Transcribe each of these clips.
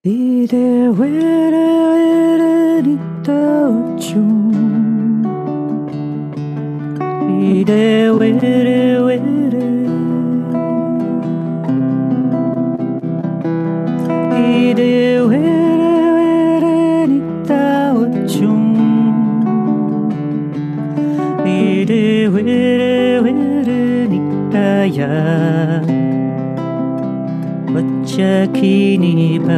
이대 외래 있다오죠 이대 외래 이대 외래 있다오죠 이대 외래 있다야 어차기니바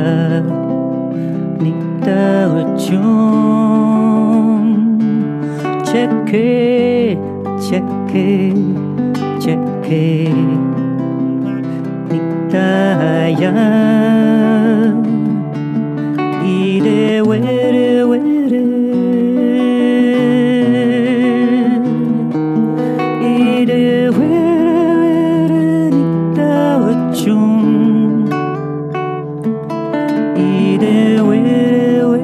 닉다오죠 체크 닉다야 이래 외래 이래 외래 닉다오죠 이래 외래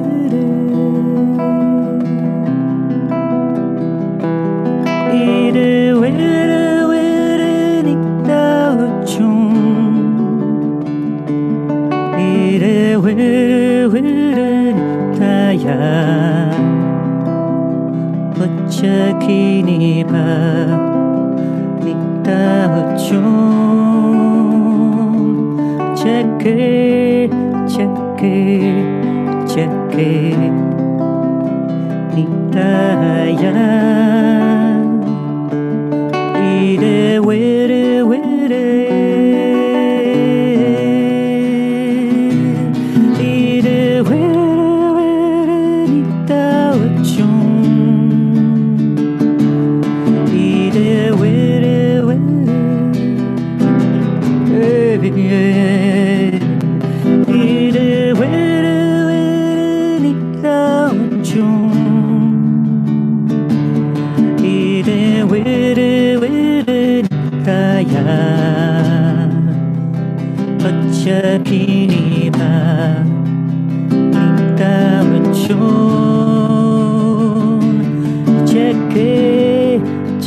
이래 외래 닉다오죠 이래 외래 닉다야 어차기니바 닉다오죠 체크 닉다야 이래 외래 이래 외래 닉다오죠 이래 외래 이래 외래 닉다오죠 이래 외래 닉다야 어차피니바 닉다오죠 체크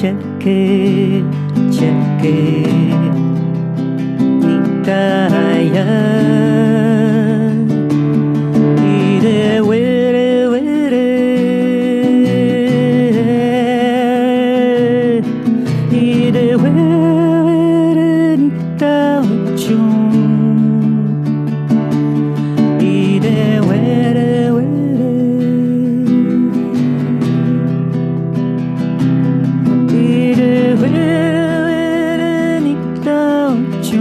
닉다야 이래 외래 이래 외래 닉다오죠 이래 외래 이래 외래 닉다오죠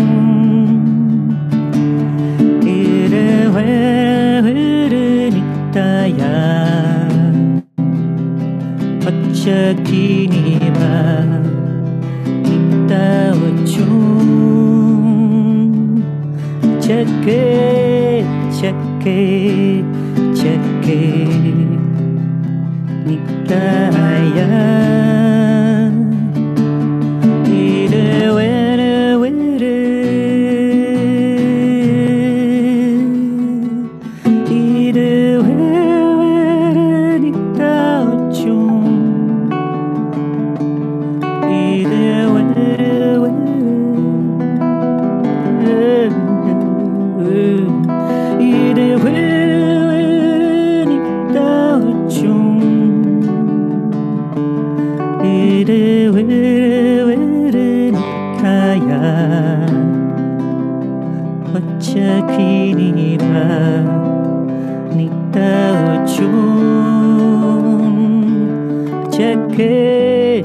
이래 외래 닉다야 어차기니바 닉다오죠 체크 닉다야 이래 외래 이래 외래 닉다오죠 이래 외래 이래 외래 닉다오죠 이래 외래 닉다야 어차피니바 닉다오죠 체크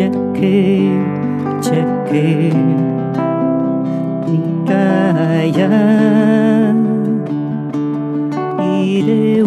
닉다야 이래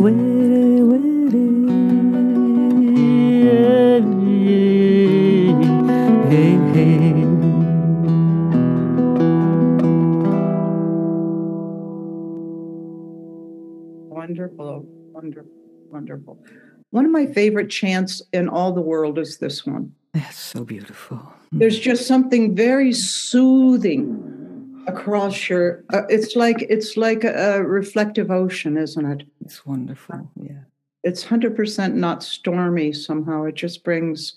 Wonderful, wonderful, wonderful. One of my favorite chants in all the world is this one. That's so beautiful. There's just something very soothing across your. It's like a reflective ocean, isn't it? It's wonderful. Yeah. It's 100% not stormy somehow. It just brings.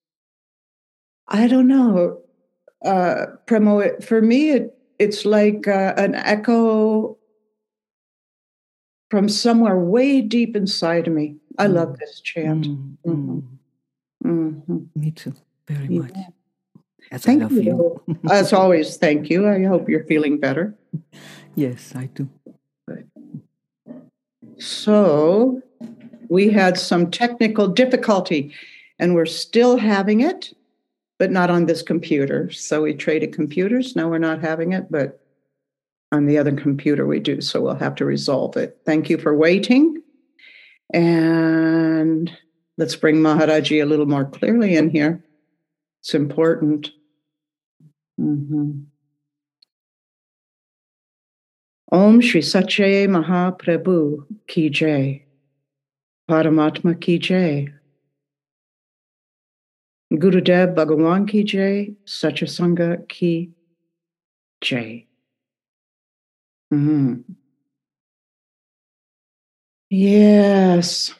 I don't know, Premo. For me, it's like an echo from somewhere way deep inside of me. I love this chant. Me too, very much. As Thank I love you. As always, thank you. I hope you're feeling better. Yes, I do. So we had some technical difficulty, and we're still having it, but not on this computer. So we traded computers. Now we're not having it, but on the other computer we do. So we'll have to resolve it. Thank you for waiting. And let's bring Maharaji a little more clearly in here. It's important. Om Shri Satya Mahaprabhu Ki Jai. Paramatma Ki Jai. Gurudev Bhagawan Ki Jai. Satya Sangha Ki Jai. Yes.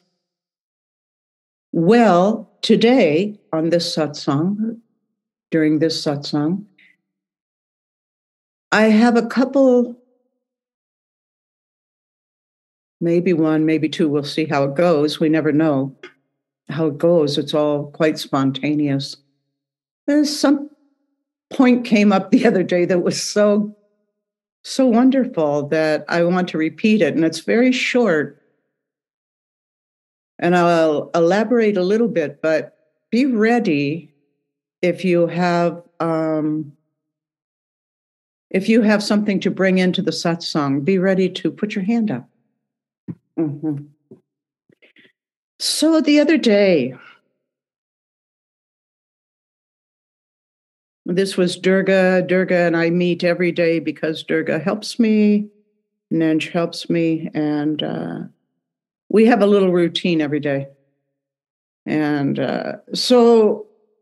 Well, today on this satsang, during this satsang, I have a couple, maybe one, maybe two, we'll see how it goes. We never know how it goes. It's all quite spontaneous. There's some point came up the other day that was so wonderful that I want to repeat it. And it's very short. And I'll elaborate a little bit, but be ready if you have something to bring into the satsang, be ready to put your hand up. So the other day, this was Durga. Durga and I meet every day because Durga helps me, Nenj helps me, and we have a little routine every day. And so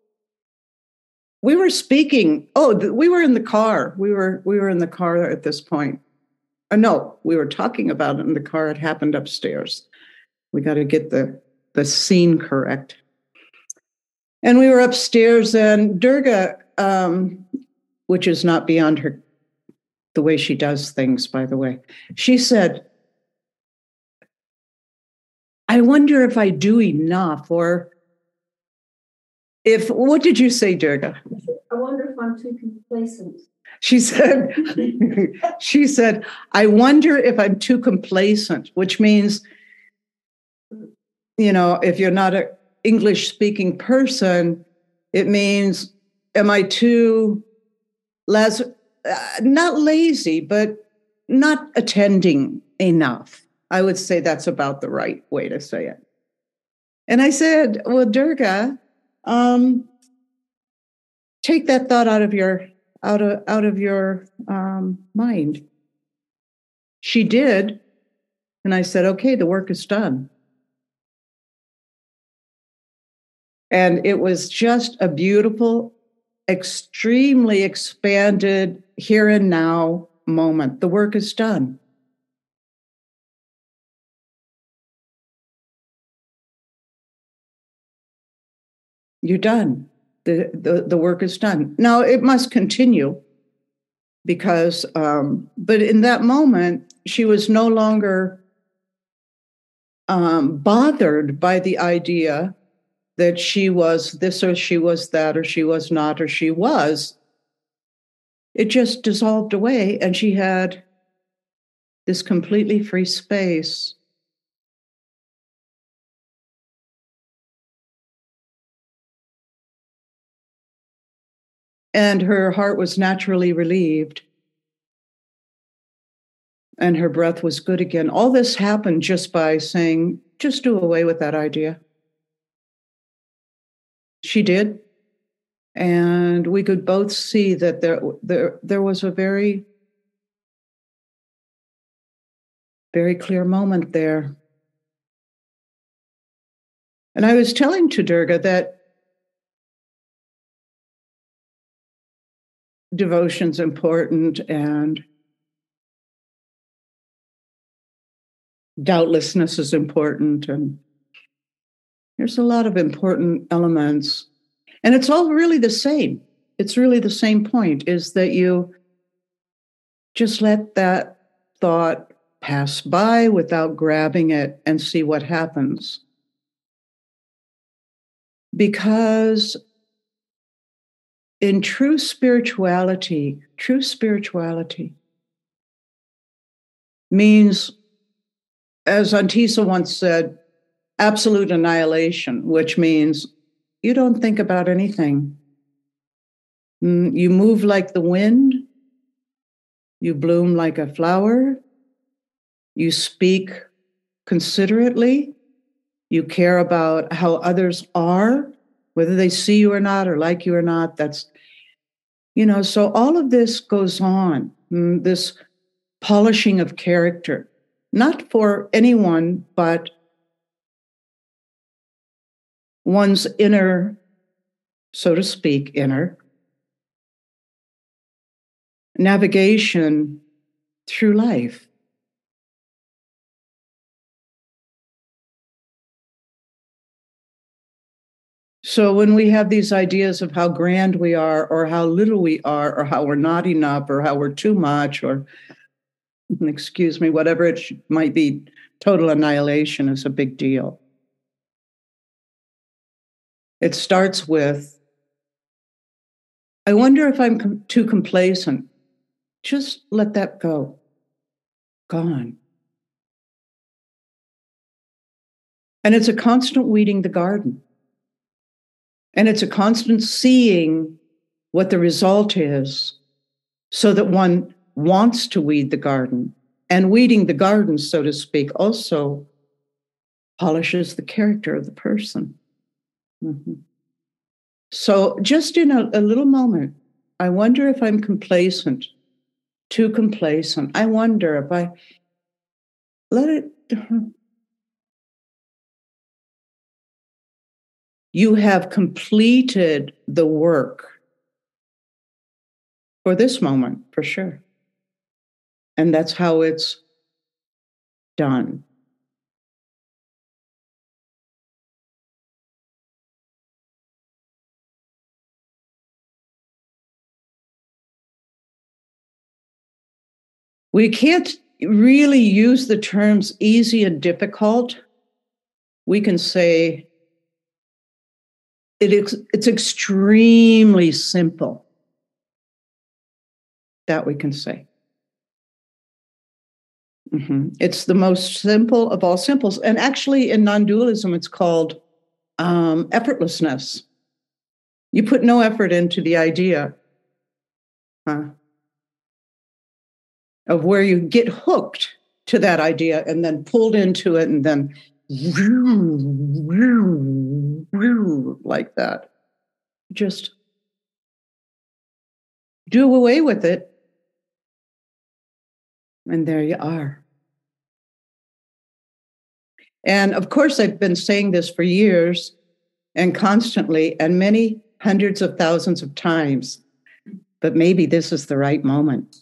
we were speaking. We were in the car. We were in the car at this point. No, we were talking about it in the car. It happened upstairs. We got to get the scene correct. And we were upstairs, and Durga, which is not beyond her, the way she does things, by the way, she said, I wonder if I do enough, or what did you say, Durga? I wonder if I'm too complacent. She said, I wonder if I'm too complacent, which means, if you're not an English-speaking person, it means, am I too, not lazy, but not attending enough? I would say that's about the right way to say it. And I said, well, Durga, take that thought out of your mind. She did. And I said, okay, the work is done. And it was just a beautiful, extremely expanded here and now moment. The work is done. You're done. The work is done. Now it must continue because, but in that moment, she was no longer bothered by the idea that she was this or she was that or she was not or she was. It just dissolved away, and she had this completely free space. And her heart was naturally relieved. And her breath was good again. All this happened just by saying, just do away with that idea. She did. And we could both see that there was a very, very clear moment there. And I was telling to Durga that devotion's important and doubtlessness is important, and there's a lot of important elements, and it's all really the same. It's really the same point, is that you just let that thought pass by without grabbing it and see what happens. Because in true spirituality means, as Antisa once said, absolute annihilation, which means you don't think about anything. You move like the wind. You bloom like a flower. You speak considerately. You care about how others are, whether they see you or not, or like you or not. That's, so all of this goes on, this polishing of character, not for anyone, but one's inner, so to speak, inner navigation through life. So when we have these ideas of how grand we are, or how little we are, or how we're not enough, or how we're too much, or, excuse me, whatever it might be, total annihilation is a big deal. It starts with, I wonder if I'm too complacent. Just let that go. Gone. And it's a constant weeding the garden. And it's a constant seeing what the result is so that one wants to weed the garden. And weeding the garden, so to speak, also polishes the character of the person. Mm-hmm. So just in a little moment, I wonder if I'm complacent, too complacent. I wonder if I let it... You have completed the work for this moment, for sure. And that's how it's done. We can't really use the terms easy and difficult. We can say it's extremely simple. That we can say. Mm-hmm. It's the most simple of all simples. And actually in non-dualism, it's called effortlessness. You put no effort into the idea of where you get hooked to that idea and then pulled into it and then like that. Just do away with it. And there you are. And of course, I've been saying this for years and constantly and many hundreds of thousands of times, but maybe this is the right moment.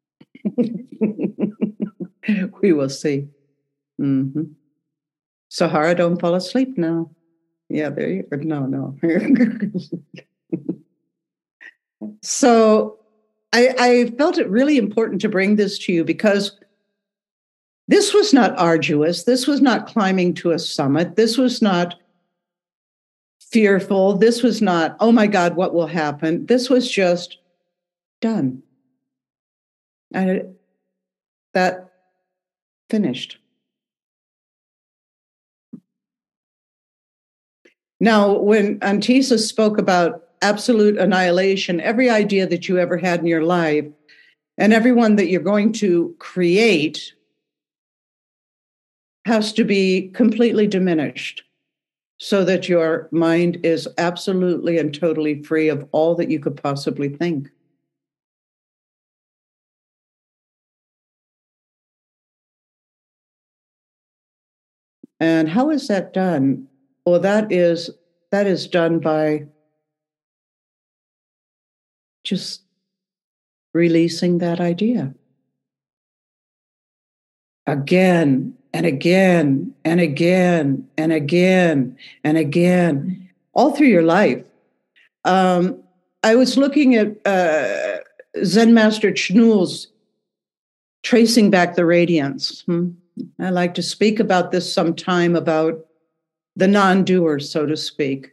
We will see. Mm-hmm. Sahara, don't fall asleep now. Yeah, there you go. No. So I felt it really important to bring this to you because this was not arduous. This was not climbing to a summit. This was not fearful. This was not, oh my God, what will happen? This was just done. And that finished. Now, when Antisa spoke about absolute annihilation, every idea that you ever had in your life and everyone that you're going to create has to be completely diminished so that your mind is absolutely and totally free of all that you could possibly think. And how is that done? Well, that is done by just releasing that idea again and again and again and again and again, all through your life. I was looking at Zen Master Chnul's tracing back the radiance. I like to speak about this sometime, about the non-doer, so to speak.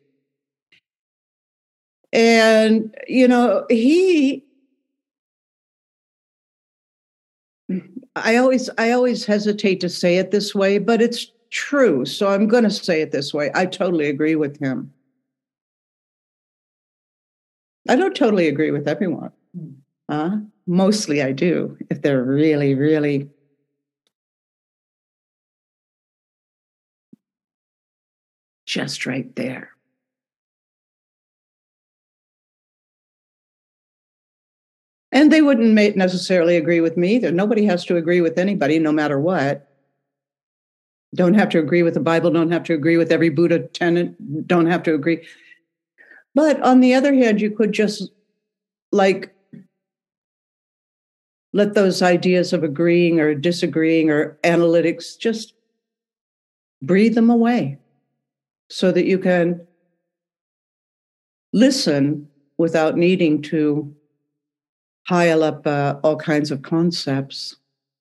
And, I always hesitate to say it this way, but it's true. So I'm going to say it this way. I totally agree with him. I don't totally agree with everyone. Mostly I do, if they're really, really just right there. And they wouldn't necessarily agree with me either. Nobody has to agree with anybody, no matter what. Don't have to agree with the Bible, don't have to agree with every Buddha tenet, don't have to agree. But on the other hand, you could just let those ideas of agreeing or disagreeing or analytics, just breathe them away so that you can listen without needing to pile up all kinds of concepts.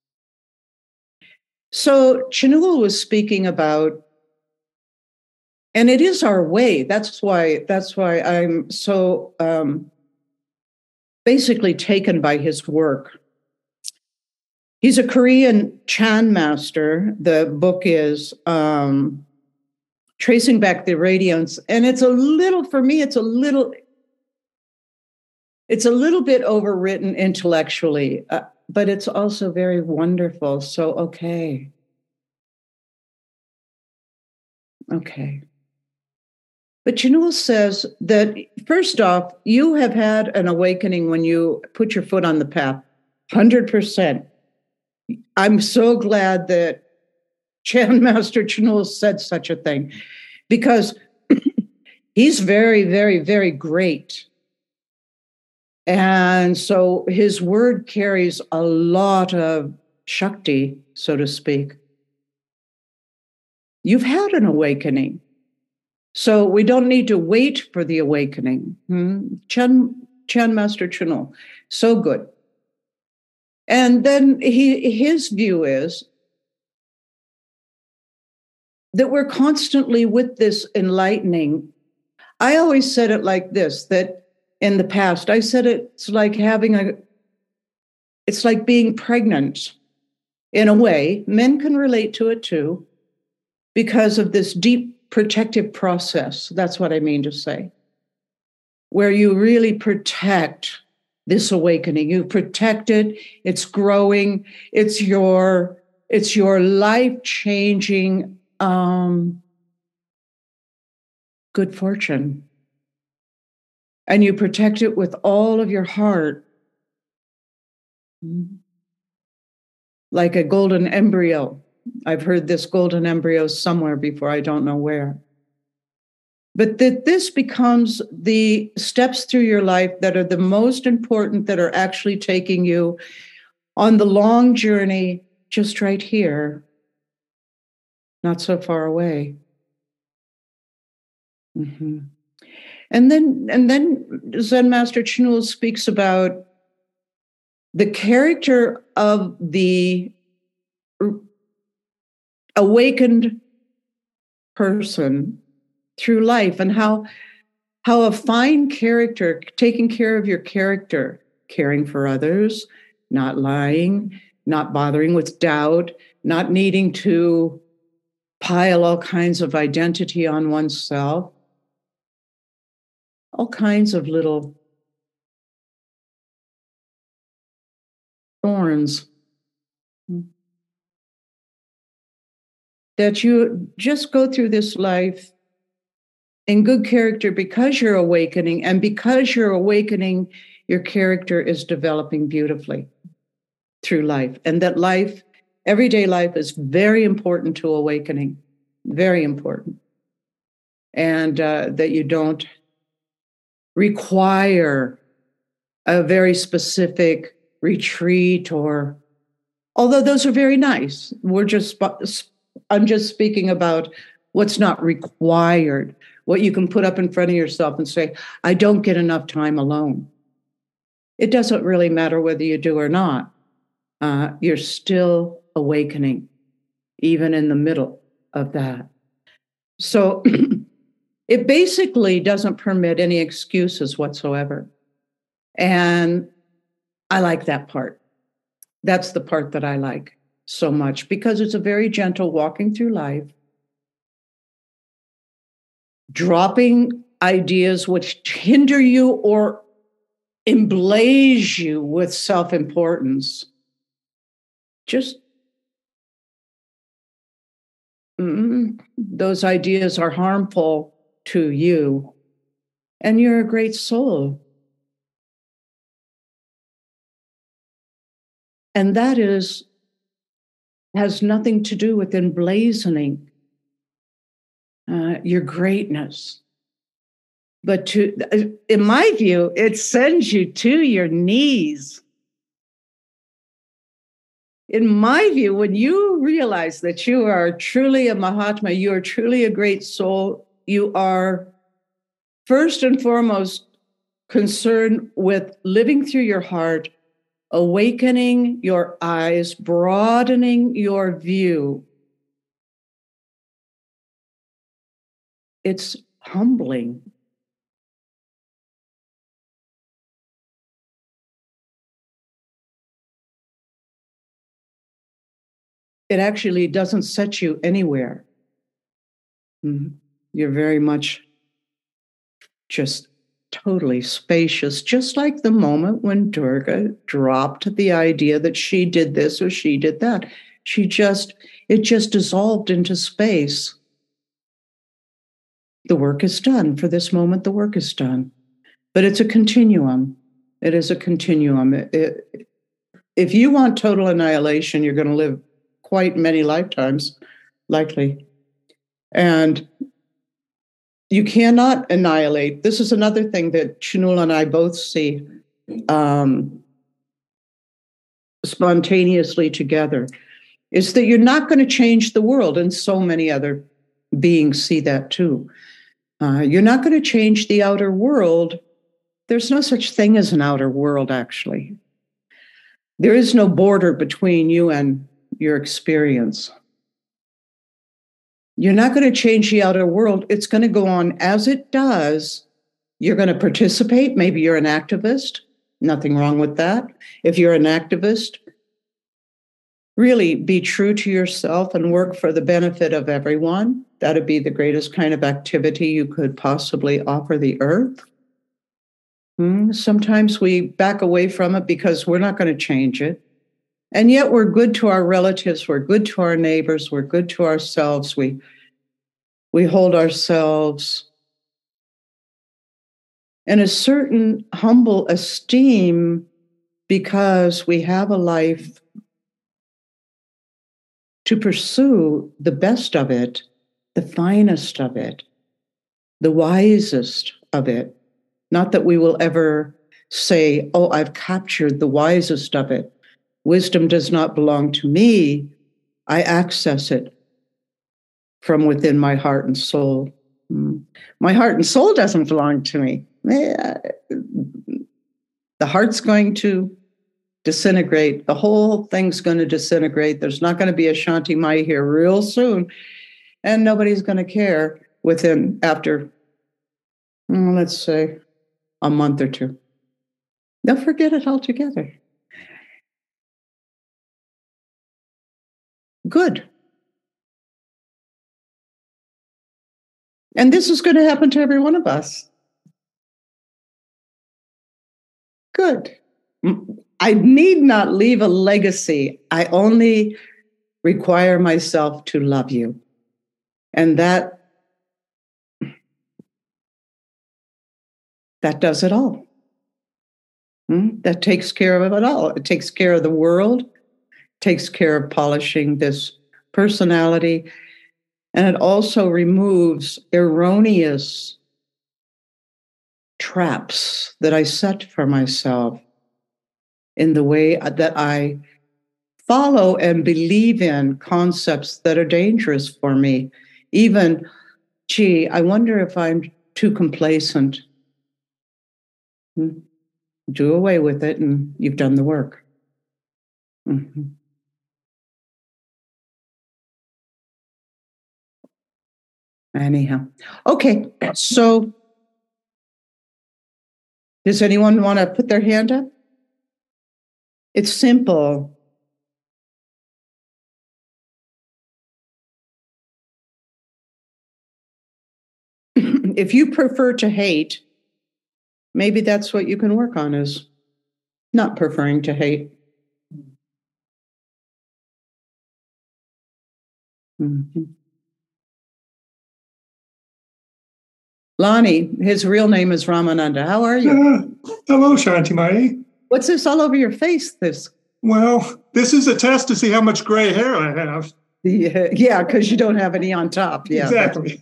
So Chinul was speaking about, and it is our way. That's why I'm so basically taken by his work. He's a Korean Chan master. The book is Tracing Back the Radiance, and it's a little bit overwritten intellectually, but it's also very wonderful. So, okay. But Chinul says that, first off, you have had an awakening when you put your foot on the path, 100%. I'm so glad that Chan Master Chinul said such a thing, because he's very, very, very great. And so his word carries a lot of Shakti, so to speak. You've had an awakening. So we don't need to wait for the awakening. Chan Master Chinul, so good. And then his view is that we're constantly with this enlightening. I always said it like this, that in the past, I said it's like being pregnant in a way. Men can relate to it too, because of this deep protective process. That's what I mean to say, where you really protect this awakening. You protect it. It's growing. It's your life-changing good fortune. And you protect it with all of your heart, like a golden embryo. I've heard this golden embryo somewhere before, I don't know where. But that this becomes the steps through your life that are the most important, that are actually taking you on the long journey, just right here, not so far away. And then Zen Master Chinul speaks about the character of the awakened person through life, and how a fine character, taking care of your character, caring for others, not lying, not bothering with doubt, not needing to pile all kinds of identity on oneself, all kinds of little thorns, that you just go through this life in good character because you're awakening, and because you're awakening, your character is developing beautifully through life. And that life, everyday life, is very important to awakening, very important. And that you don't require a very specific retreat, or, although those are very nice, I'm just speaking about what's not required, what you can put up in front of yourself and say, I don't get enough time alone. It doesn't really matter whether you do or not. you're still awakening, even in the middle of that. So it basically doesn't permit any excuses whatsoever. And I like that part. That's the part that I like so much, because it's a very gentle walking through life, dropping ideas which hinder you or emblaze you with self-importance. Just those ideas are harmful to you, and you're a great soul. And that has nothing to do with emblazoning your greatness. But in my view, it sends you to your knees. In my view, when you realize that you are truly a Mahatma, you are truly a great soul, you are first and foremost concerned with living through your heart, awakening your eyes, broadening your view. It's humbling. It actually doesn't set you anywhere. You're very much just totally spacious, just like the moment when Durga dropped the idea that she did this or she did that. It just dissolved into space. The work is done. For this moment, the work is done. But it's a continuum. It is a continuum. If you want total annihilation, you're going to live quite many lifetimes, likely. And you cannot annihilate. This is another thing that Chinul and I both see spontaneously together, is that you're not going to change the world. And so many other beings see that too. You're not going to change the outer world. There's no such thing as an outer world, actually. There is no border between you and your experience. You're not going to change the outer world. It's going to go on as it does. You're going to participate. Maybe you're an activist. Nothing wrong with that. If you're an activist, really be true to yourself and work for the benefit of everyone. That'd be the greatest kind of activity you could possibly offer the earth. Sometimes we back away from it because we're not going to change it. And yet we're good to our relatives, we're good to our neighbors, we're good to ourselves. We hold ourselves in a certain humble esteem because we have a life to pursue the best of it, the finest of it, the wisest of it. Not that we will ever say, oh, I've captured the wisest of it. Wisdom does not belong to me. I access it from within my heart and soul. My heart and soul doesn't belong to me. The heart's going to disintegrate. The whole thing's going to disintegrate. There's not going to be a Shanti Mai here real soon. And nobody's going to care after, let's say, a month or two. They'll forget it altogether. Good. And this is going to happen to every one of us. Good. I need not leave a legacy. I only require myself to love you. And that does it all. That takes care of it all. It takes care of the world, takes care of polishing this personality, and it also removes erroneous traps that I set for myself in the way that I follow and believe in concepts that are dangerous for me. Even, I wonder if I'm too complacent. Do away with it and you've done the work. Mhm. Anyhow, okay. So, does anyone want to put their hand up? It's simple. If you prefer to hate, maybe that's what you can work on, is not preferring to hate. Mhm. Lonnie, his real name is Ramananda. How are you? Hello, Shantimai. What's this all over your face? This? Well, this is a test to see how much gray hair I have. Yeah, because you don't have any on top. Yeah, exactly.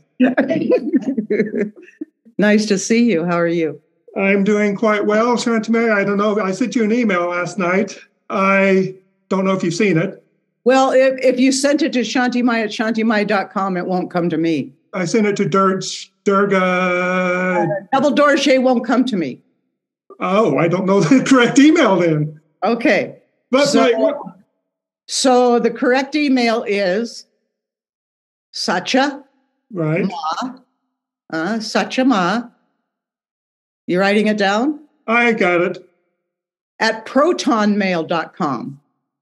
Nice to see you. How are you? I'm doing quite well, Shantimai. I don't know. I sent you an email last night. I don't know if you've seen it. Well, if you sent it to Shantimai at shantimai.com, it won't come to me. I sent it to Durga. Double Dorje won't come to me. Oh, I don't know the correct email then. Okay. But so the correct email is Satya right. Ma. Satya Ma. You writing it down? I got it. At protonmail.com.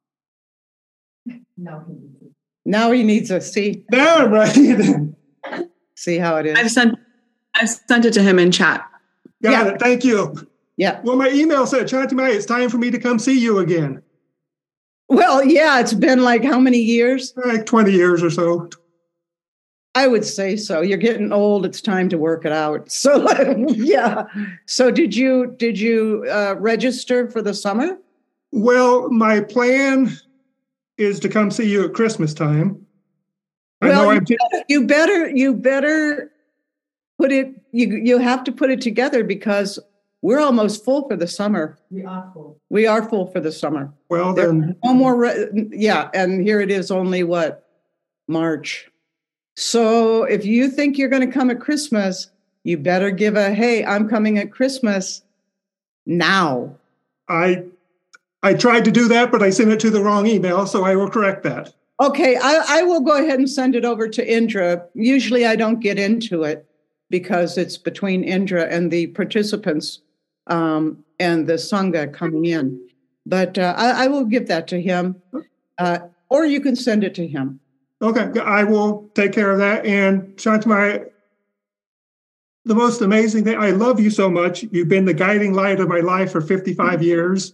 Now he needs a see. Now I'm writing it. See how it is. I've sent it to him in chat. Got it. Thank you. Yeah. Well, my email said, Shantimai, it's time for me to come see you again. Well, yeah, it's been like how many years? Like 20 years or so. I would say so. You're getting old. It's time to work it out. So, yeah. So did you register for the summer? Well, my plan is to come see you at Christmas time. Well, you better put it. You have to put it together because we're almost full for the summer. We are full. We are full for the summer. Well, then no more. And here it is. Only March. So if you think you're going to come at Christmas, you better give hey, I'm coming at Christmas now. I tried to do that, but I sent it to the wrong email, so I will correct that. Okay, I will go ahead and send it over to Indra. Usually I don't get into it because it's between Indra and the participants and the Sangha coming in. But I will give that to him, or you can send it to him. Okay, I will take care of that. And Shantimai, the most amazing thing, I love you so much. You've been the guiding light of my life for 55 years.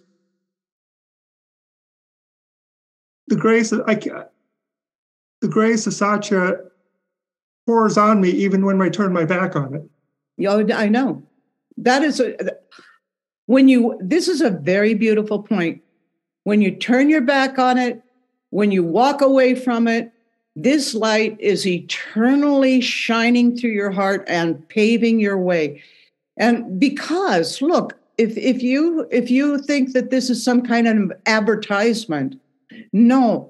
The grace of Satya pours on me even when I turn my back on it. Oh, I know. That is this is a very beautiful point. When you turn your back on it, when you walk away from it, this light is eternally shining through your heart and paving your way. And because, look, if you think that this is some kind of advertisement, no.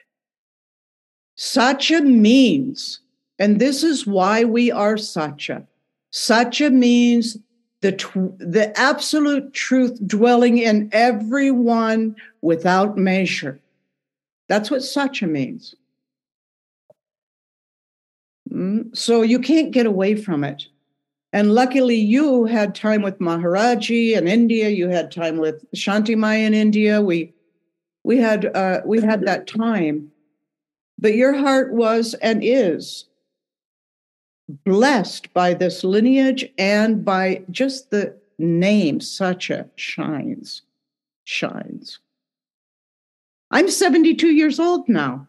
Satya means, and this is why we are Satya. Satya means the absolute truth dwelling in everyone without measure. That's what Satya means. So you can't get away from it. And luckily you had time with Maharaji in India. You had time with Shantimai in India. We had that time. But your heart was and is blessed by this lineage and by just the name Satya shines. I'm 72 years old now.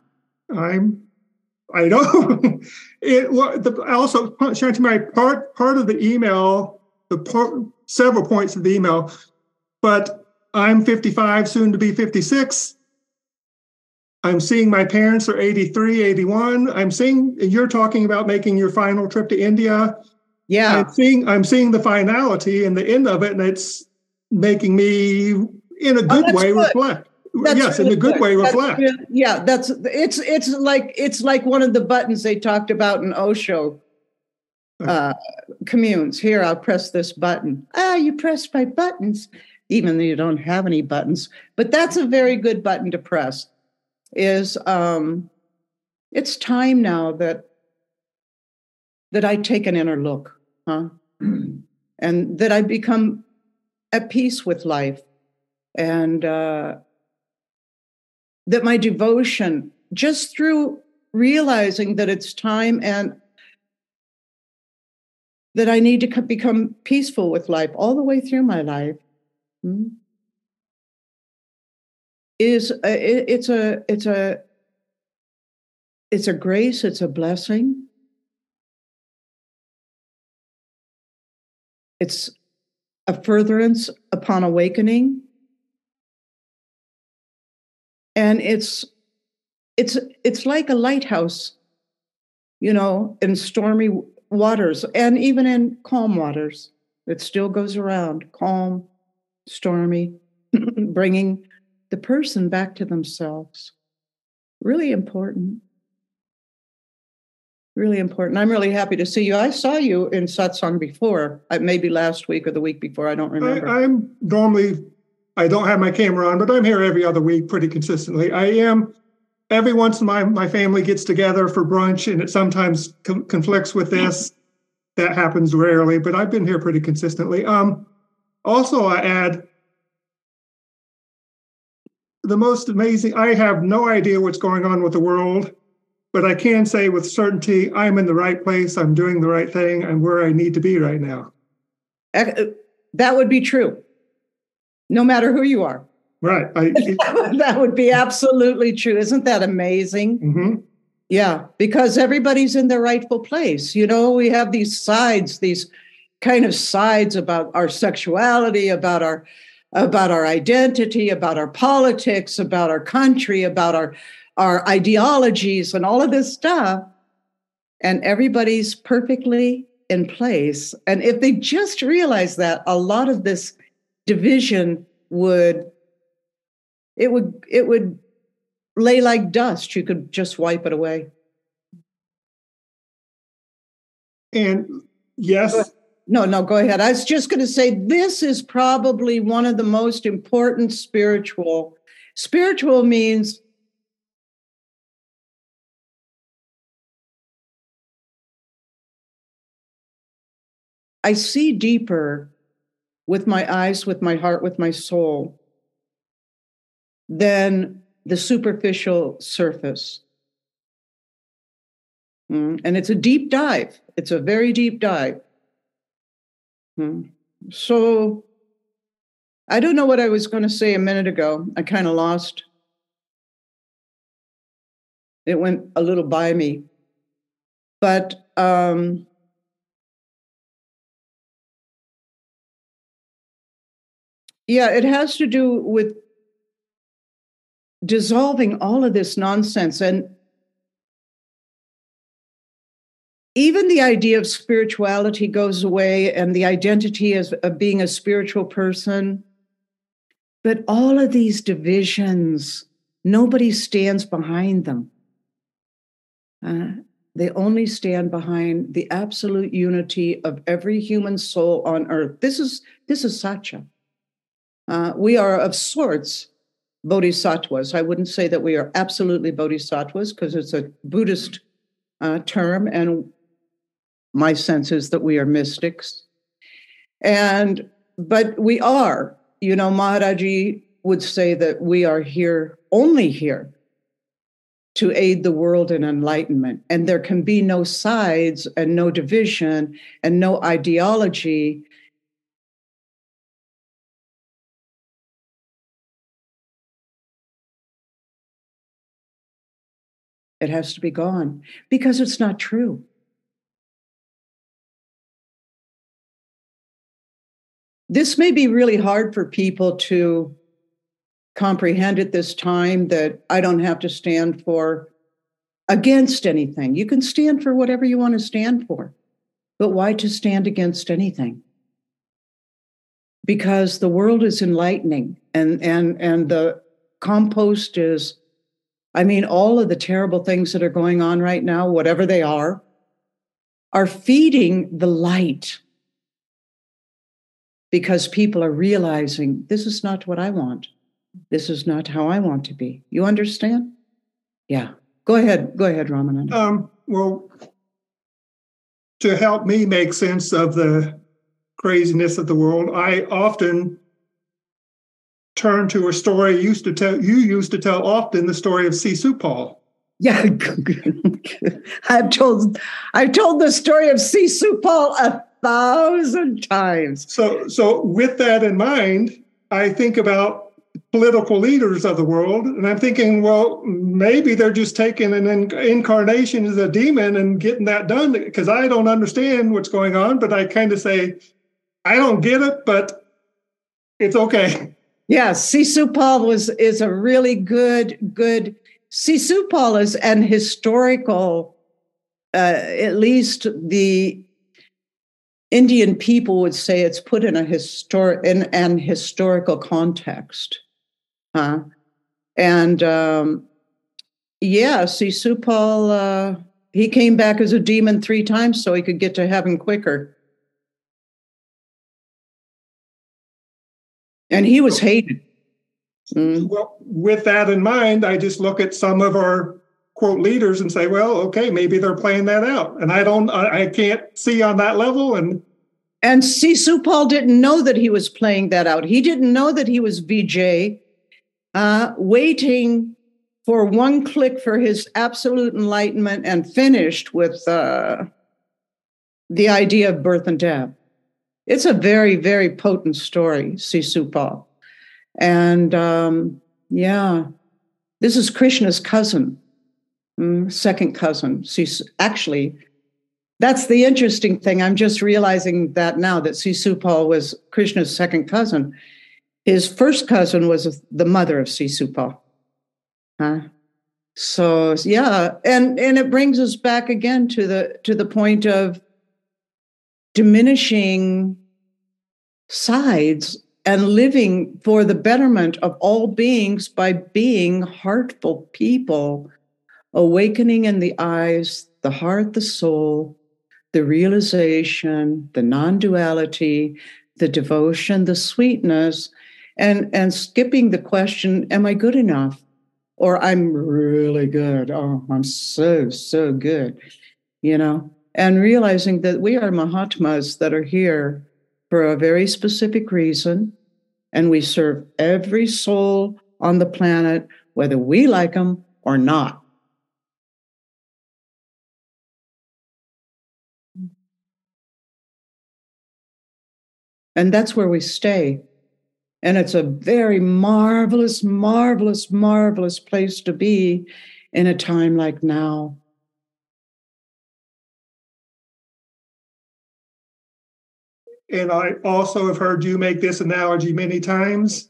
I know. Also, Shantimai, part of the email, several points of the email, but I'm 55, soon to be 56. I'm seeing my parents are 83, 81. I'm seeing you're talking about making your final trip to India. Yeah. I'm seeing the finality and the end of it, and it's making me, in a good way, reflect. Yes, in a good way, reflect. It's like one of the buttons they talked about in Osho communes. Here, I'll press this button. You press my buttons. even though you don't have any buttons. But that's a very good button to press, is it's time now that I take an inner look, and that I become at peace with life, and that my devotion, just through realizing that it's time and that I need to become peaceful with life all the way through my life, it's a grace, it's a blessing. It's a furtherance upon awakening. And it's like a lighthouse, in stormy waters, and even in calm waters. It still goes around, calm, stormy, bringing the person back to themselves. Really important. Really important. I'm really happy to see you. I saw you in satsang before, maybe last week or the week before. I don't remember. I don't have my camera on, but I'm here every other week pretty consistently. I am. Every once in a while, my family gets together for brunch, and it sometimes conflicts with this. That happens rarely, but I've been here pretty consistently. Also, I add, the most amazing, I have no idea what's going on with the world, but I can say with certainty, I'm in the right place, I'm doing the right thing, I'm where I need to be right now. That would be true, no matter who you are. Right. That would be absolutely true. Isn't that amazing? Mm-hmm. Yeah, because everybody's in their rightful place. We have these sides, these kind of sides about our sexuality, about our identity, about our politics, about our country, about our ideologies, and all of this stuff. And everybody's perfectly in place. And if they just realize that, a lot of this division would lay like dust. You could just wipe it away. And yes. No, go ahead. I was just going to say, this is probably one of the most important spiritual. Spiritual means I see deeper with my eyes, with my heart, with my soul than the superficial surface. And it's a deep dive. It's a very deep dive. So I don't know what I was going to say a minute ago. I kind of lost. It went a little by me. But yeah, it has to do with dissolving all of this nonsense. And even the idea of spirituality goes away, and the identity of being a spiritual person. But all of these divisions, nobody stands behind them. They only stand behind the absolute unity of every human soul on earth. This is Satya. We are of sorts bodhisattvas. I wouldn't say that we are absolutely bodhisattvas, because it's a Buddhist term, and my sense is that we are mystics. But we are, Maharaji would say that we are here, only here, to aid the world in enlightenment. And there can be no sides and no division and no ideology. It has to be gone, because it's not true. This may be really hard for people to comprehend at this time, that I don't have to stand for against anything. You can stand for whatever you want to stand for, but why to stand against anything? Because the world is enlightening, and the compost is, all of the terrible things that are going on right now, whatever they are feeding the light. because people are realizing this is not what I want. This is not how I want to be. You understand? Yeah. Go ahead, Ramananda. Well, to help me make sense of the craziness of the world, I often turn to a story you used to tell often, the story of Sisupal. Yeah, I've told the story of Sisupal 1,000 times. So with that in mind, I think about political leaders of the world, and I'm thinking, well, maybe they're just taking an incarnation as a demon and getting that done, because I don't understand what's going on, but I kind of say, I don't get it, but it's okay. Yeah, Sisupal is a really good. Sisupal is an historical, at least the Indian people would say it's put in an historical context. And Sisupal, he came back as a demon 3 times so he could get to heaven quicker. And he was hated. Well, with that in mind, I just look at some of our quote leaders and say, well, okay, maybe they're playing that out. And I can't see on that level. And Sisupal didn't know that he was playing that out. He didn't know that he was Vijay, waiting for one click for his absolute enlightenment and finished with the idea of birth and death. It's a very, very potent story, Sisupal. And this is Krishna's cousin, second cousin. Actually, that's the interesting thing. I'm just realizing that now, that Sisupal was Krishna's second cousin. His first cousin was the mother of Sisupal. So yeah, and it brings us back again to the point of diminishing sides and living for the betterment of all beings by being heartful people, awakening in the eyes, the heart, the soul, the realization, the non-duality, the devotion, the sweetness, and skipping the question, am I good enough? Or I'm really good. Oh, I'm so, so good, and realizing that we are Mahatmas that are here for a very specific reason, and we serve every soul on the planet, whether we like them or not. And that's where we stay. And it's a very marvelous, marvelous, marvelous place to be in a time like now. And I also have heard you make this analogy many times.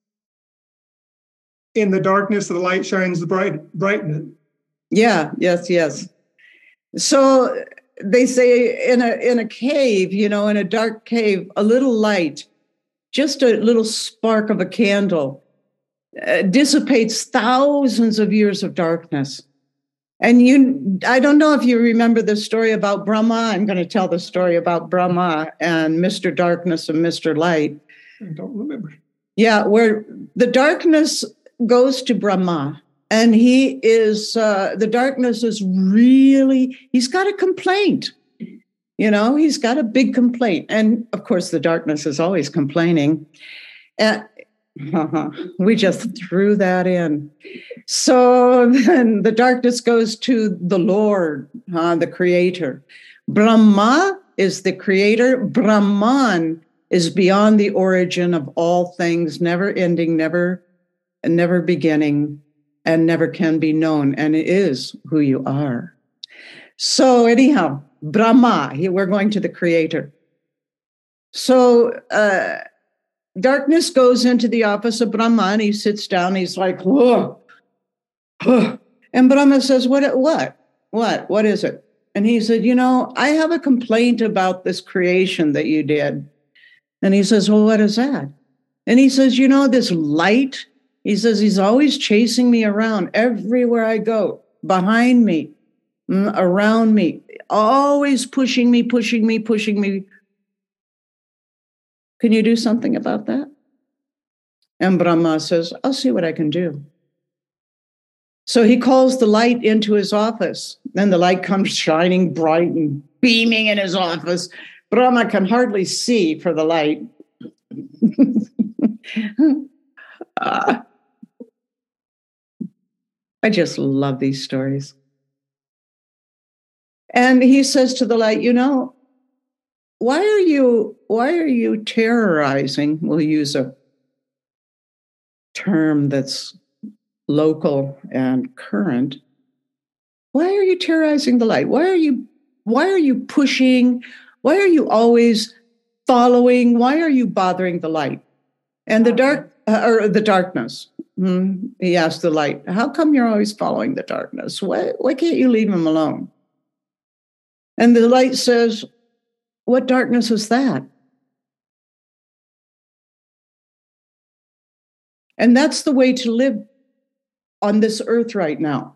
In the darkness, the light shines the brightness. Yeah, yes. So they say in a cave, in a dark cave, a little light, just a little spark of a candle, dissipates thousands of years of darkness. And I don't know if you remember the story about Brahma. I'm going to tell the story about Brahma and Mr. Darkness and Mr. Light. I don't remember. Yeah, where the darkness goes to Brahma, and he is, the darkness is really, he's got a complaint. He's got a big complaint. And of course, the darkness is always complaining. And we just threw that in. So then the darkness goes to the Lord, the creator. Brahma is the creator. Brahman is beyond the origin of all things, never ending, never beginning, and never can be known. And it is who you are. So anyhow, Brahma, we're going to the creator. So darkness goes into the office of Brahma, and he sits down. He's like, whoa. And Brahma says, what is it? And he said, I have a complaint about this creation that you did. And he says, well, what is that? And he says, this light, he says, he's always chasing me around everywhere I go, behind me, around me, always pushing me. Can you do something about that? And Brahma says, I'll see what I can do. So he calls the light into his office. Then the light comes shining bright and beaming in his office. Brahma can hardly see for the light. I just love these stories. And he says to the light, why are you terrorizing? We'll use a term that's local and current. Why are you terrorizing the light? Why are you pushing? Why are you always following? Why are you bothering the light? And the darkness. He asked the light, how come you're always following the darkness? Why can't you leave him alone? And the light says, what darkness is that? And that's the way to live on this earth right now.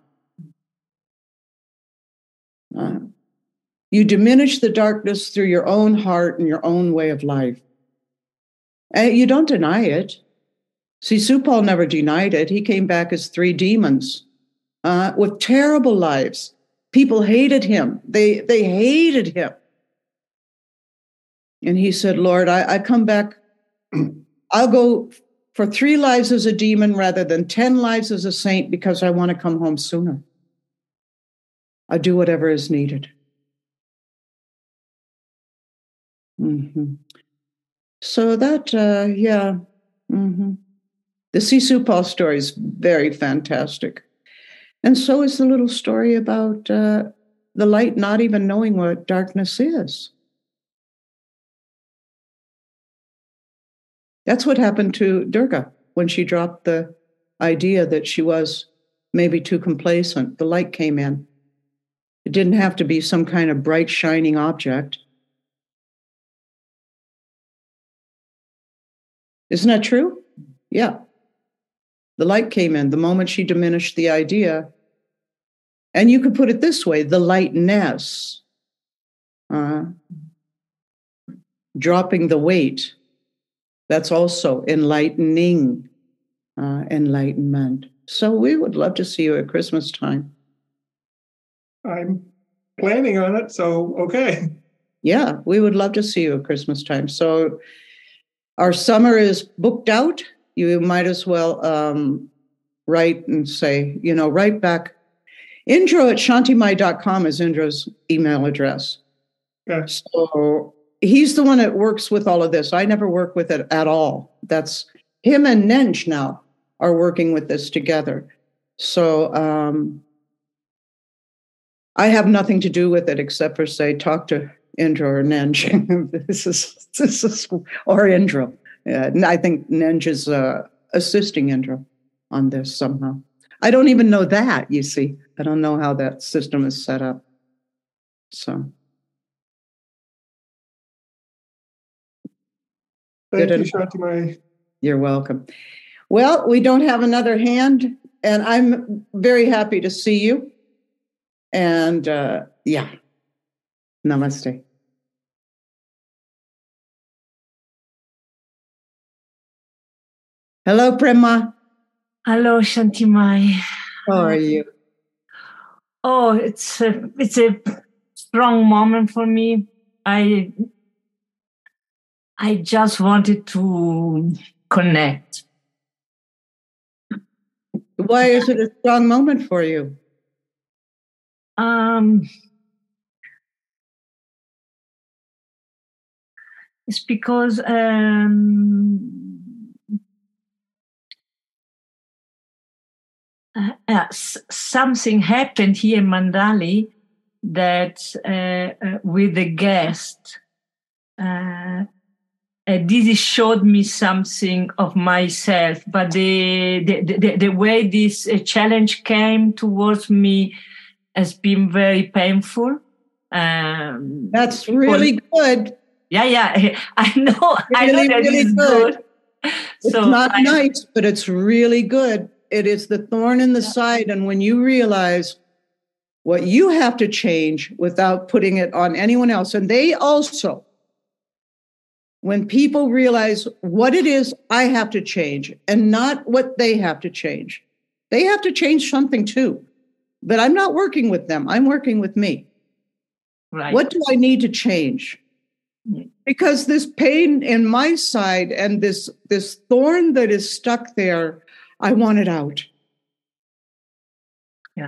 You diminish the darkness through your own heart and your own way of life. And you don't deny it. See, Supal never denied it. He came back as 3 demons with terrible lives. People hated him. They hated him. And he said, Lord, I come back. I'll go for 3 lives as a demon rather than 10 lives as a saint because I want to come home sooner. I'll do whatever is needed. So that, the Sisupal story is very fantastic. And so is the little story about the light not even knowing what darkness is. That's what happened to Durga when she dropped the idea that she was maybe too complacent. The light came in. It didn't have to be some kind of bright, shining object. Isn't that true? Yeah. The light came in the moment she diminished the idea. And you could put it this way, the lightness, dropping the weight, that's also enlightening, enlightenment. So we would love to see you at Christmas time. I'm planning on it, so okay. Yeah, we would love to see you at Christmas time. So our summer is booked out. You might as well write and say, write back. Indro@shantimai.com is Indro's email address. Okay. So he's the one that works with all of this. I never work with it at all. That's him and Nenj now are working with this together. So I have nothing to do with it except for say, talk to Indro or Nenj. this is or Indro. I think Nenj is assisting Indro on this somehow. I don't even know that, you see. I don't know how that system is set up. So. Thank you, Shantimai. You're welcome. Well, we don't have another hand, and I'm very happy to see you. And namaste. Hello, Prema. Hello, Shantimai. How are you? Oh, it's a strong moment for me. I just wanted to connect. Why is it a strong moment for you? It's because something happened here in Mandali that with the guest, this showed me something of myself, but the way this challenge came towards me has been very painful. That's really good. Yeah, I know. Really, I know that really is good. It's not nice, but it's really good. It is the thorn in the side, and when you realize what you have to change without putting it on anyone else, and they also when people realize what it is I have to change and not what they have to change. They have to change something too, but I'm not working with them. I'm working with me. Right. What do I need to change? Because this pain in my side and this thorn that is stuck there, I want it out. Yeah.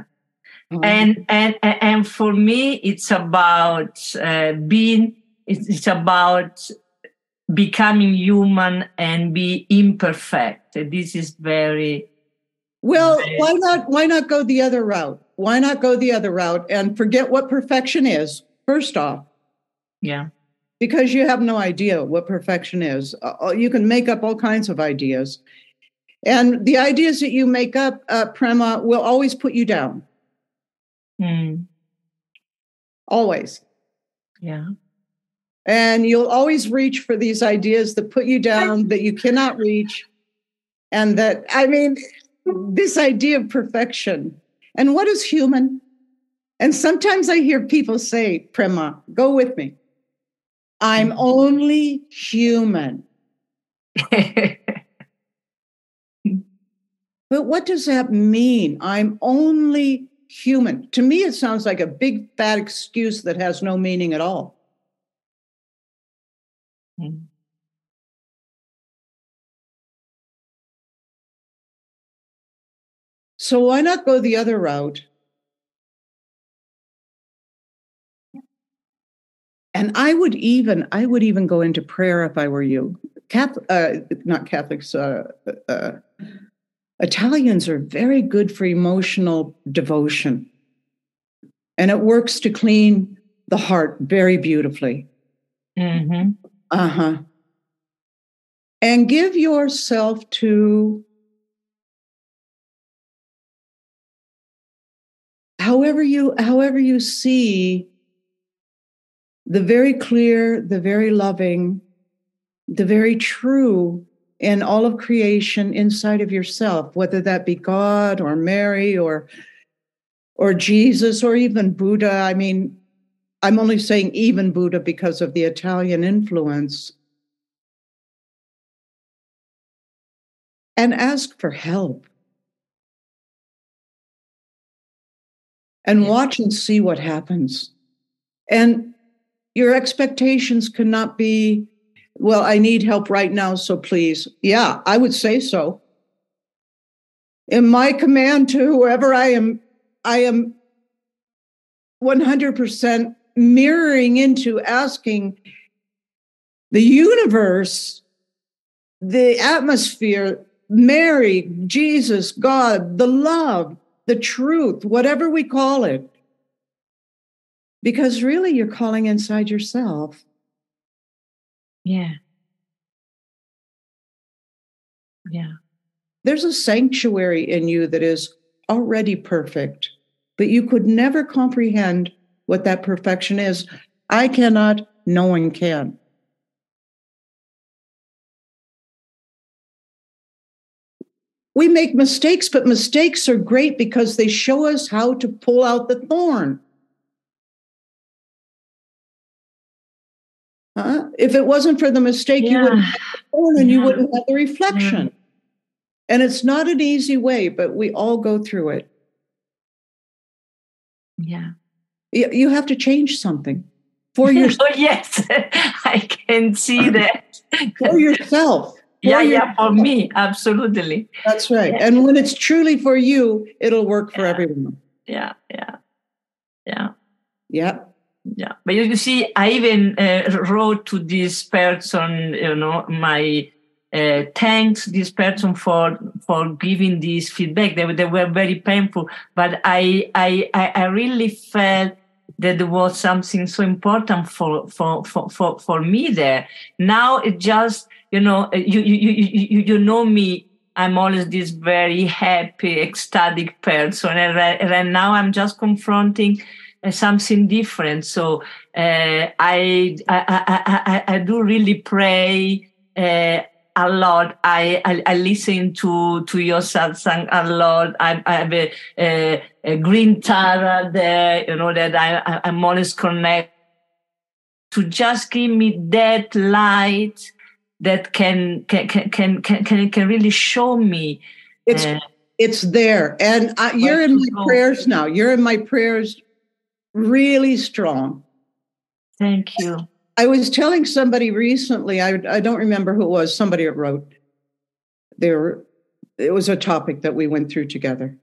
And for me, it's about it's about becoming human and be imperfect. This is very well. Why not go the other route? Why not go the other route and forget what perfection is? First off, yeah, because you have no idea what perfection is. You can make up all kinds of ideas, and the ideas that you make up, Prema, will always put you down. Always. Yeah. And you'll always reach for these ideas that put you down, that you cannot reach. And that, I mean, this idea of perfection. And what is human? And sometimes I hear people say, Prema, go with me. I'm only human. But what does that mean? I'm only human. To me, it sounds like a big, fat excuse that has no meaning at all. So why not go the other route? And I would even go into prayer if I were you. Not Catholics. Italians are very good for emotional devotion, and it works to clean the heart very beautifully. Mm-hmm. And give yourself to however you see the very clear, the very loving, the very true in all of creation inside of yourself, whether that be God or Mary or Jesus or even Buddha. I mean, I'm only saying even Buddha because of the Italian influence. And ask for help. And watch and see what happens. And your expectations cannot be, well, I need help right now, so please. Yeah, I would say so. In my command to whoever I am 100% mirroring into asking the universe, the atmosphere, Mary, Jesus, God, the love, the truth, whatever we call it. Because really you're calling inside yourself. Yeah. Yeah. There's a sanctuary in you that is already perfect, but you could never comprehend what that perfection is. I cannot, no one can. We make mistakes, but mistakes are great because they show us how to pull out the thorn. If it wasn't for the mistake, you wouldn't have the thorn and you wouldn't have the reflection. And it's not an easy way, but we all go through it. Yeah. You have to change something for yourself. Oh, yes, I can see that. For yourself. For me, absolutely. That's right. Yeah. And when it's truly for you, it'll work for everyone. Yeah. Yeah. But you see, I even wrote to this person, my thanks this person for giving this feedback. They were very painful, but I really felt that there was something so important for me there. Now it just, you know me, I'm always this very happy, ecstatic person. And now I'm just confronting something different. So I do really pray a lot. I listen to your satsang a lot. I have a green Tara there, that I'm always connected to just give me that light that can really show me. It's there, and you're in my prayers now. You're in my prayers, really strong. Thank you. I was telling somebody recently. I don't remember who it was. Somebody that wrote. It was a topic that we went through together.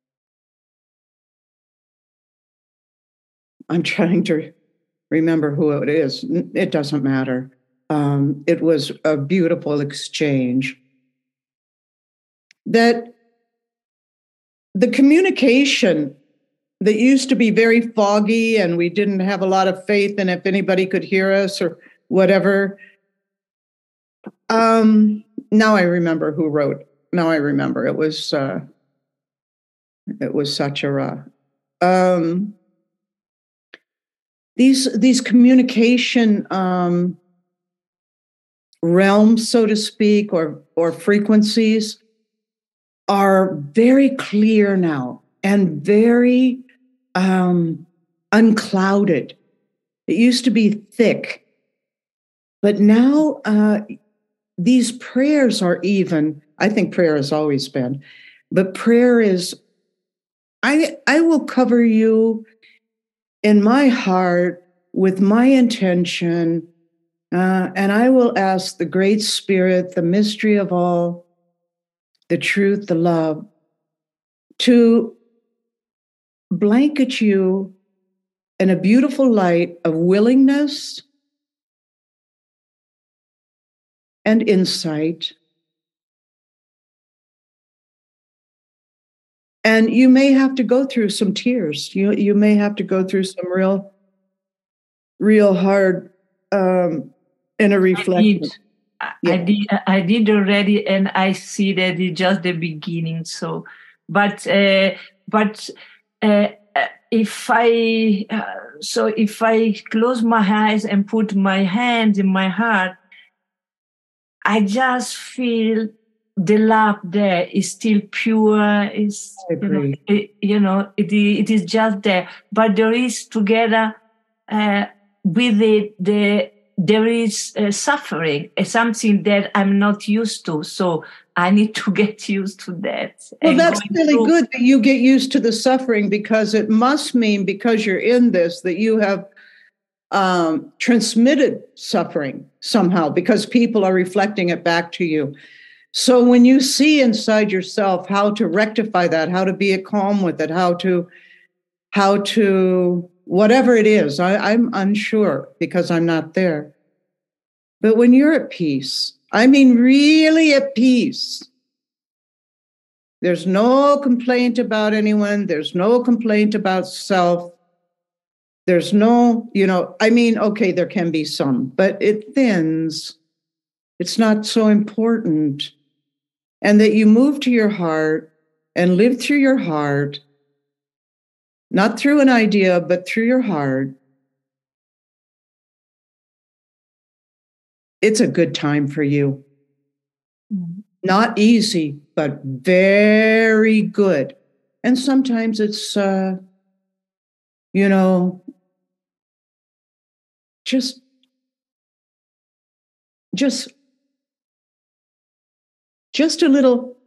I'm trying to remember who it is. It doesn't matter. It was a beautiful exchange. That the communication that used to be very foggy and we didn't have a lot of faith in if anybody could hear us or whatever. Now I remember who wrote. Now I remember. It was Satchara. These communication realms, so to speak, or frequencies are very clear now and very unclouded. It used to be thick, but now these prayers are even. I think prayer has always been, but prayer is. I will cover you in my heart with my intention, and I will ask the Great Spirit, the mystery of all, the truth, the love, to blanket you in a beautiful light of willingness and insight. And you may have to go through some tears. You may have to go through some real hard inner reflection. I did already, and I see that it's just the beginning. So, but if I close my eyes and put my hands in my heart, I just feel the love there is still pure. Is it is just there, but there is together with it there is suffering, something that I'm not used to. So I need to get used to that. Well, that's really good that you get used to the suffering, because it must mean, because you're in this, that you have transmitted suffering somehow, because people are reflecting it back to you. So when you see inside yourself how to rectify that, how to be at calm with it, how to whatever it is, I'm unsure because I'm not there. But when you're at peace, I mean really at peace, there's no complaint about anyone, there's no complaint about self, there's no, okay, there can be some, but it thins. It's not so important. And that you move to your heart and live through your heart, not through an idea, but through your heart. It's a good time for you. Not easy, but very good. And sometimes it's, just a little,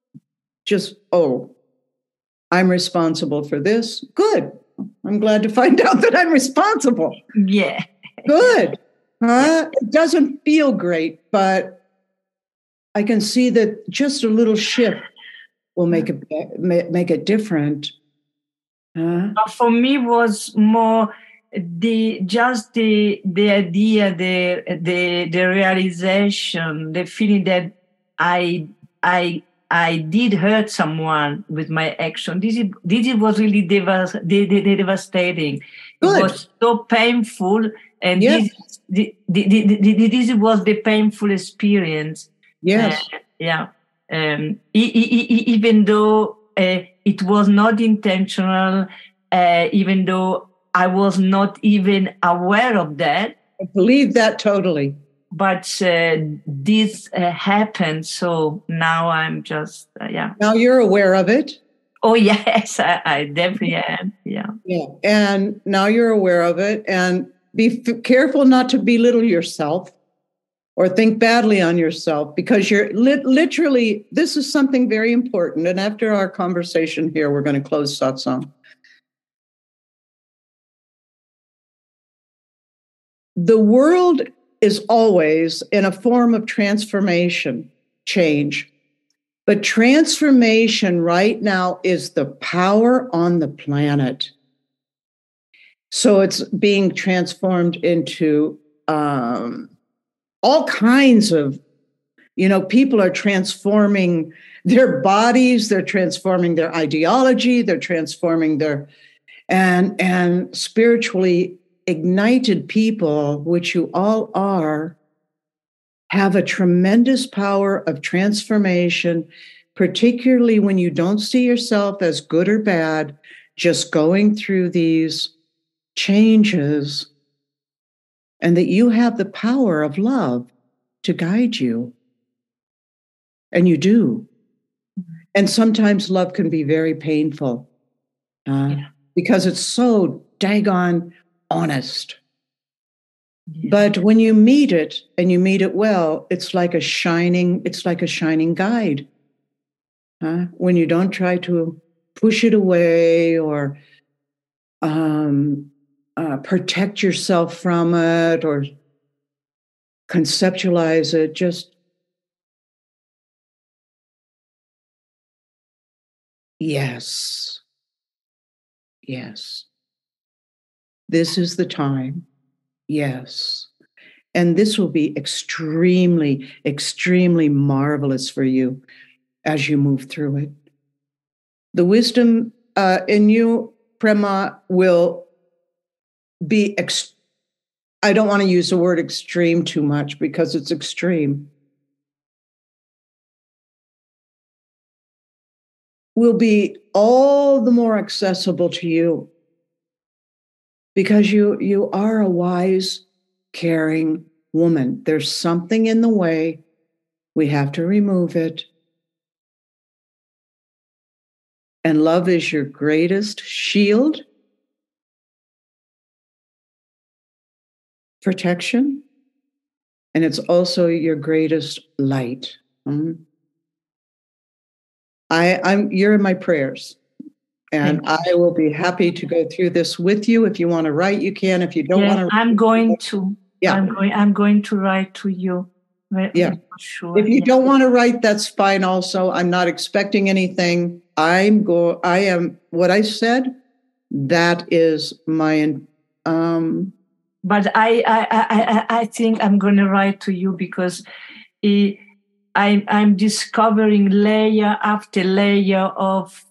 I'm responsible for this. Good. I'm glad to find out that I'm responsible. Yeah. Good. Huh? It doesn't feel great, but I can see that just a little shift will make it different. For me, was more the idea, the realization, the feeling that I did hurt someone with my action. This was really devastating. Good. It was so painful, and yes. this was the painful experience. Yes. Even though it was not intentional, even though I was not even aware of that. I believe that totally. But this happened, so now I'm just, Now you're aware of it. Oh, yes, I definitely am, yeah. Yeah, and now you're aware of it, and careful not to belittle yourself or think badly on yourself, because you're literally, this is something very important. And after our conversation here, we're going to close satsang. The world is always in a form of transformation, change. But transformation right now is the power on the planet. So it's being transformed into all kinds of, people are transforming their bodies, they're transforming their ideology, they're transforming their, and spiritually ignited people, which you all are, have a tremendous power of transformation, particularly when you don't see yourself as good or bad, just going through these changes, and that you have the power of love to guide you. And you do. And sometimes love can be very painful because it's so daggone honest. Yeah. But when you meet it and you meet it well, it's like a shining guide. When you don't try to push it away or protect yourself from it or conceptualize it, just yes. This is the time. Yes. And this will be extremely, extremely marvelous for you as you move through it. The wisdom in you, Prema, will be, I don't want to use the word extreme too much because it's extreme. Will be all the more accessible to you because you are a wise, caring woman. There's something in the way. We have to remove it. And love is your greatest shield, protection, and it's also your greatest light. You're in my prayers. And I will be happy to go through this with you. If you want to write, you can. If you don't want to, I'm going to. Yeah. I'm going to write to you. Sure. If you don't want to write, that's fine. Also, I'm not expecting anything. I am what I said. That is my. But I think I'm going to write to you because I'm discovering layer after layer of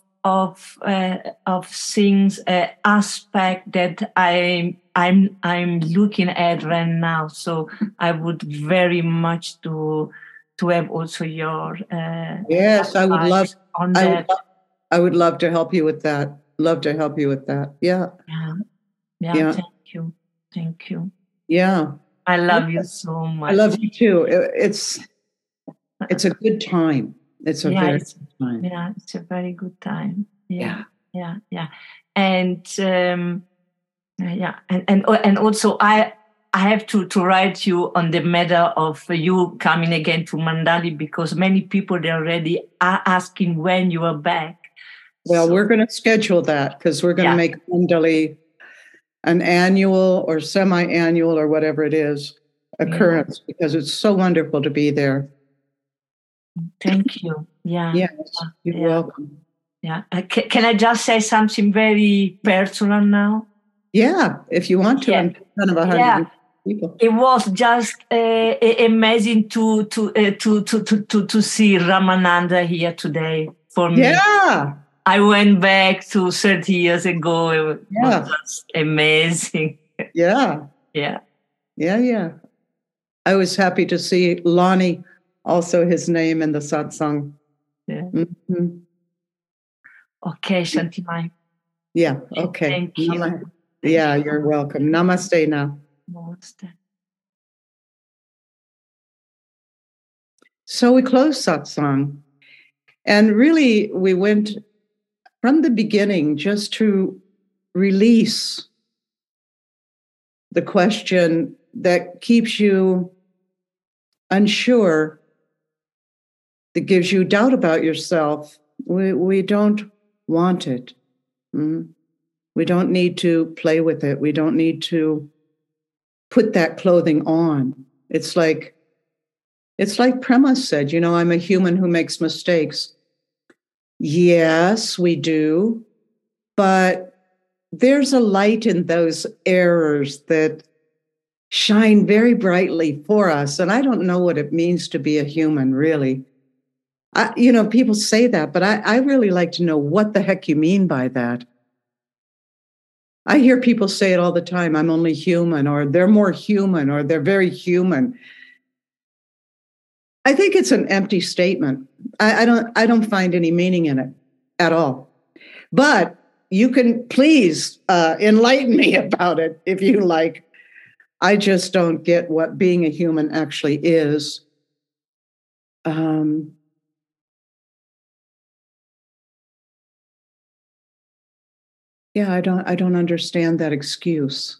things, aspect that I'm looking at right now. So I would very much to have also your yes, I would love on that. I would love to help you with that. Yeah. Thank you. Yeah. I love you so much. I love you too. It's a good time. It's a very good time. Yeah, it's a very good time. Yeah. And and also I have to write you on the matter of you coming again to Mandali because many people they already are asking when you are back. Well, we're going to schedule that because we're going to make Mandali an annual or semi-annual or whatever it is occurrence because it's so wonderful to be there. Thank you. Yeah. Yes, you're welcome. Yeah. Can I just say something very personal now? Yeah, if you want to, in front of 100 people. It was just amazing to see Ramananda here today for me. Yeah. I went back to 30 years ago. It was just amazing. Yeah. I was happy to see Lonnie, also his name in the satsang. Yeah. Mm-hmm. Okay, Shantimai. Yeah, okay. Thank you. You're welcome. Namaste now. Namaste. So we closed satsang. And really, we went from the beginning just to release the question that keeps you unsure, that gives you doubt about yourself, we don't want it. We don't need to play with it. We don't need to put that clothing on. It's like Prema said, I'm a human who makes mistakes. Yes, we do. But there's a light in those errors that shine very brightly for us. And I don't know what it means to be a human, really. People say that, but I really like to know what the heck you mean by that. I hear people say it all the time. I'm only human, or they're more human, or they're very human. I think it's an empty statement. I don't find any meaning in it at all. But you can please enlighten me about it if you like. I just don't get what being a human actually is. Yeah, I don't understand that excuse.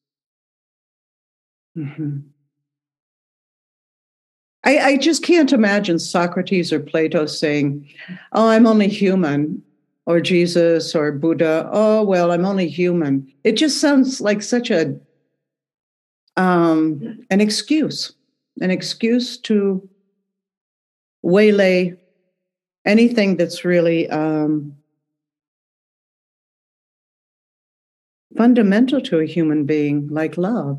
I just can't imagine Socrates or Plato saying, "Oh, I'm only human," or Jesus or Buddha, "Oh, well, I'm only human." It just sounds like such an excuse to waylay anything that's really fundamental to a human being, like love.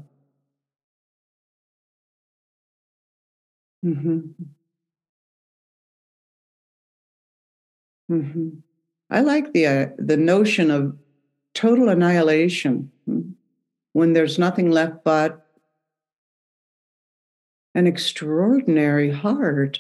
I like the notion of total annihilation, when there's nothing left but an extraordinary heart.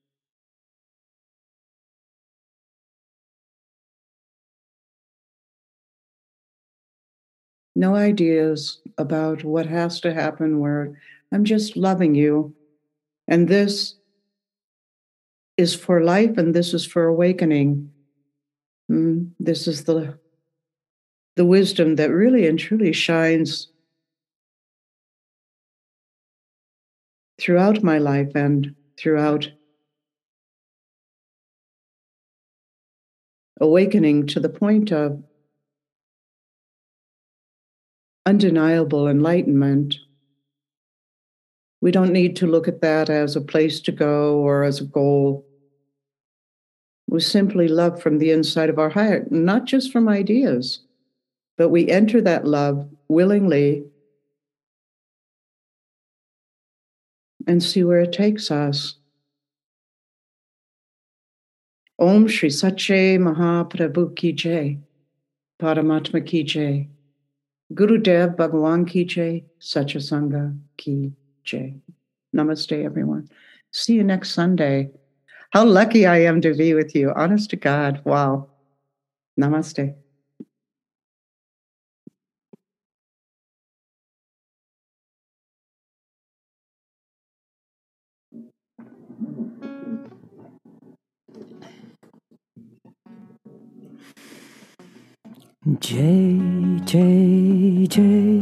No ideas about what has to happen, where I'm just loving you. And this is for life, and this is for awakening. This is the wisdom that really and truly shines throughout my life and throughout awakening to the point of undeniable enlightenment. We don't need to look at that as a place to go or as a goal. We simply love from the inside of our heart, not just from ideas, but we enter that love willingly and see where it takes us. Om Shri Satche Mahaprabhu Ki Jai, Paramatma Ki Jai, Gurudev Bhagavan Ki Jai, Satya Sangha Ki Jai. Namaste, everyone. See you next Sunday. How lucky I am to be with you. Honest to God. Wow. Namaste. Jai, Jai, Jai,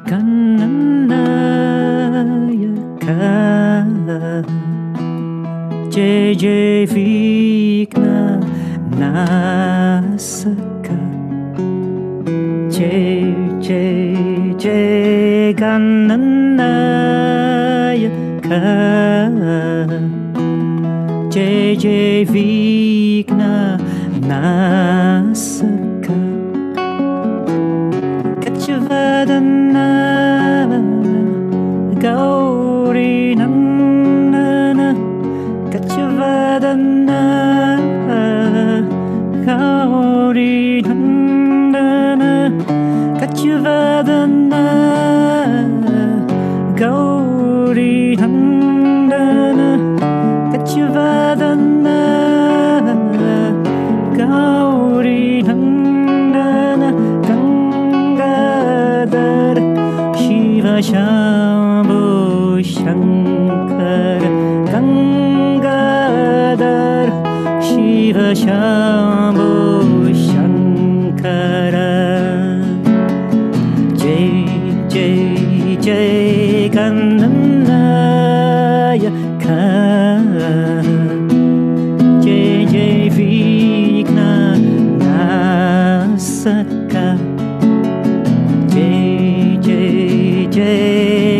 Gananayaka. Jai, Jai, Vigna Nasaka. Jai, Jai, Jai, Gananayaka. Jai, Jai, Vigna Nasaka. Kachavadana Gauri Nandana. Kachavadana Gauri Nandana. Kachavadana Gauri Nandana. Kachavadana Gauri Nandana. Gangadhar Shiva Shambhu Shankara. Gangadhar Shiva Shambhu Shankara. Jai Jai Jai Gananayaka Jai Jai Vignanasaka Jai Jai Jai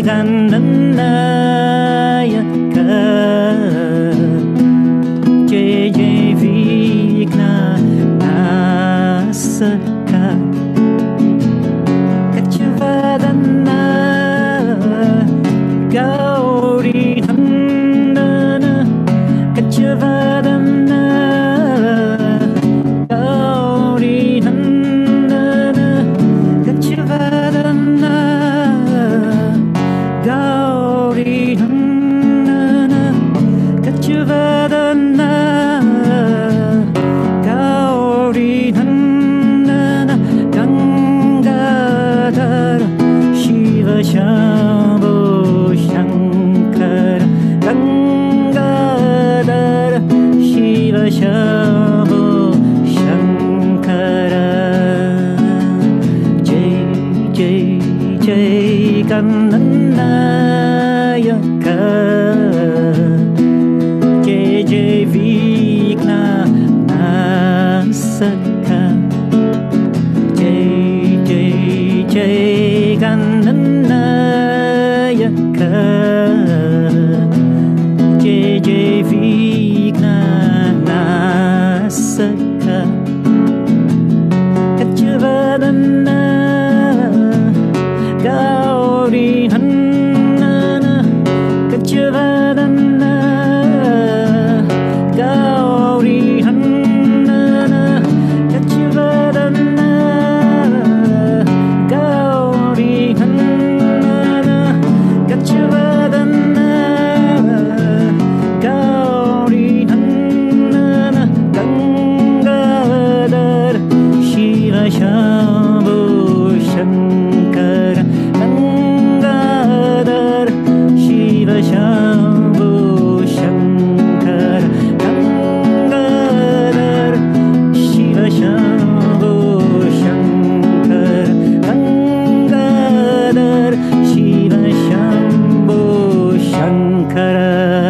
Gananayaka Jai Jai Vignanasaka Kachivadana Gauri Nandana Kachivadana Gauri Nandana Kachivadana Gauri Nandana Kachivadana Gauri Nandana Gangadhara Shiva Shambho Shankara Gangadhara Shiva Shambho Shankara Jai Jai Jai Gananayaka Jai Jai Vignanasaka Jai Jai Jai Gananayaka Jai Jai Vignanasaka Kachivadana Gauri Nandana Kachivadana Gauri Nandana Kachivadana Gauri Nandana Kachivadana Gauri Nandana Gangadhara Shiva Shambho Shankara Gangadhara Shiva Shambho Shankara Gangadhara Shiva Shambho Shankara Gangadhara Shiva Shambho Shankara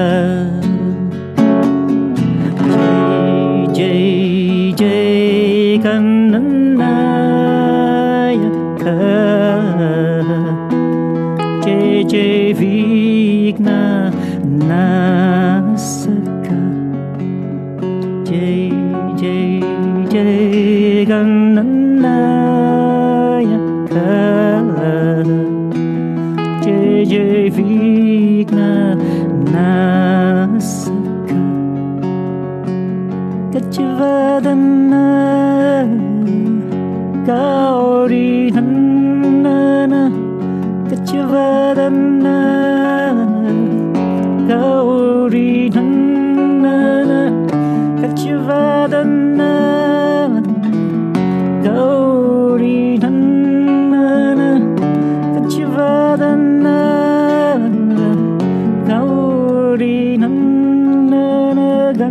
Jai Jai Gananayaka Jai Jai Vignanasaka Jai Jai Jai Gananayaka Jai Jai Vignanasaka Kachivadana Gauri Nandana Kachivadana Gauri Nandana Kachivadana Gauri Nandana Kachivadana Gauri Nandana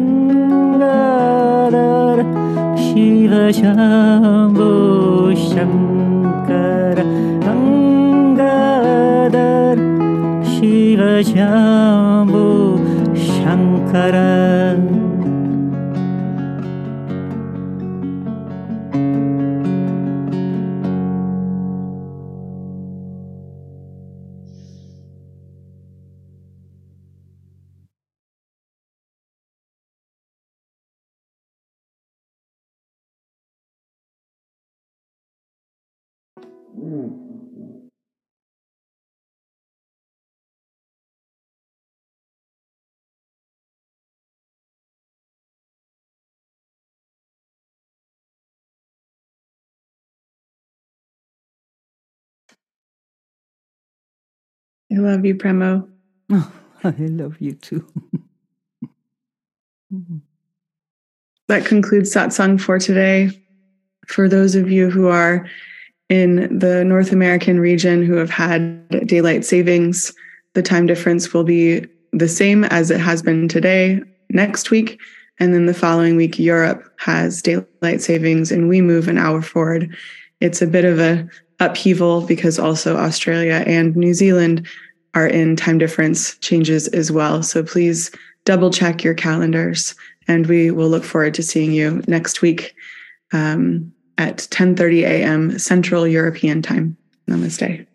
Gangadhara Shiva Shambho Shankara Gangadhara Shiva Shambho Shankara I love you, Premo. Oh, I love you too. That concludes satsang for today. For those of you who are in the North American region who have had daylight savings, the time difference will be the same as it has been today, next week. And then the following week, Europe has daylight savings and we move an hour forward. It's a bit of a upheaval because also Australia and New Zealand are in time difference changes as well. So please double check your calendars, and we will look forward to seeing you next week at 10:30 a.m. Central European Time. Namaste.